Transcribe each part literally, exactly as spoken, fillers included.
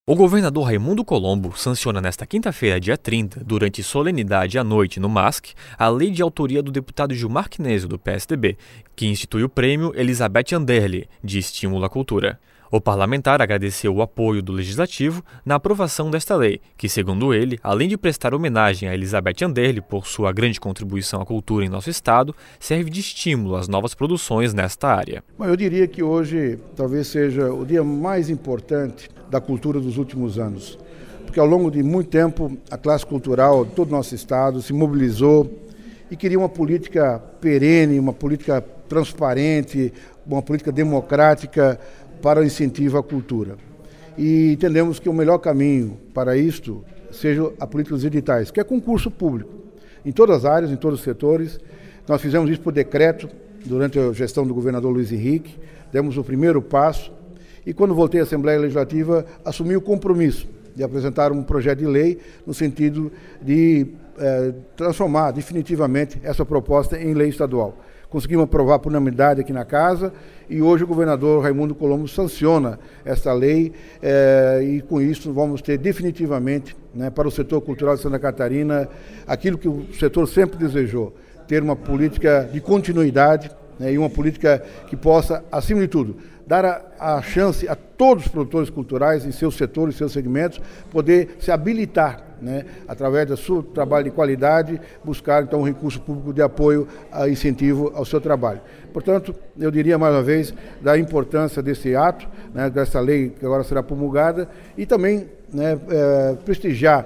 O governador Raimundo Colombo sanciona nesta quinta-feira, dia trinta, durante solenidade à noite no M A S C, a lei de autoria do deputado Gilmar Quinésio, do P S D B, que institui o prêmio Elizabeth Anderle, de estímulo à cultura. O parlamentar agradeceu o apoio do Legislativo na aprovação desta lei, que, segundo ele, além de prestar homenagem a Elizabeth Anderle por sua grande contribuição à cultura em nosso estado, serve de estímulo às novas produções nesta área. Eu diria que hoje talvez seja o dia mais importante da cultura dos últimos anos, porque ao longo de muito tempo a classe cultural de todo o nosso estado se mobilizou e queria uma política perene, uma política transparente, uma política democrática para o incentivo à cultura. E entendemos que o melhor caminho para isto seja a política dos editais, que é concurso público, em todas as áreas, em todos os setores. Nós fizemos isso por decreto, durante a gestão do governador Luiz Henrique, demos o primeiro passo, e quando voltei à Assembleia Legislativa, assumi o compromisso de apresentar um projeto de lei no sentido de eh, transformar definitivamente essa proposta em lei estadual. Conseguimos aprovar por unanimidade aqui na Casa e hoje o governador Raimundo Colombo sanciona esta lei eh, e com isso vamos ter definitivamente, né, para o setor cultural de Santa Catarina aquilo que o setor sempre desejou, ter uma política de continuidade, né, e uma política que possa, acima de tudo, dar a, a chance a todos os produtores culturais em seus setores, em seus segmentos, poder se habilitar, né, através do seu trabalho de qualidade, buscar então um recurso público de apoio a incentivo ao seu trabalho. Portanto, eu diria mais uma vez da importância desse ato, né, dessa lei que agora será promulgada e também, né, é, prestigiar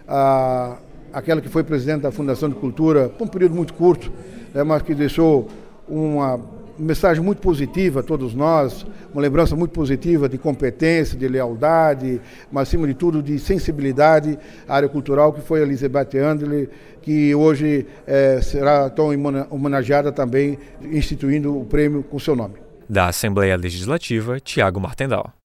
a, aquela que foi presidente da Fundação de Cultura por um período muito curto, né, mas que deixou uma mensagem muito positiva a todos nós, uma lembrança muito positiva de competência, de lealdade, mas acima de tudo de sensibilidade à área cultural, que foi a Elizabeth Anderle, que hoje é, será tão homenageada também, instituindo o prêmio com seu nome. Da Assembleia Legislativa, Tiago Martendal.